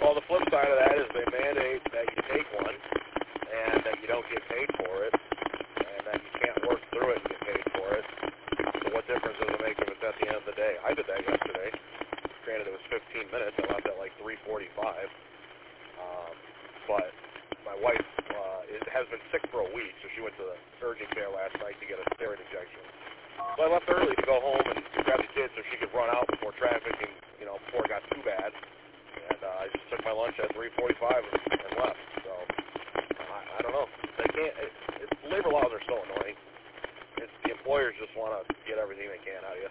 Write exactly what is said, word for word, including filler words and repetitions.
Well, the flip side of that is they mandate that you take one and that you don't get paid for it and that you can't work through it and get paid for it. So what difference does it make if it's at the end of the day? I did that yesterday. Granted, it was fifteen minutes. I left at like three forty-five. Um, but my wife uh, is, has been sick for a week, so she went to the urgent care last night to get a steroid injection. So I left early to go home and grab the kids so she could run out before traffic and, you know, before it got too bad. And uh, I just took my lunch at three forty-five and, and left. So I, I don't know. They can't. It, it, labor laws are so annoying. It's, the employers just want to get everything they can out of you.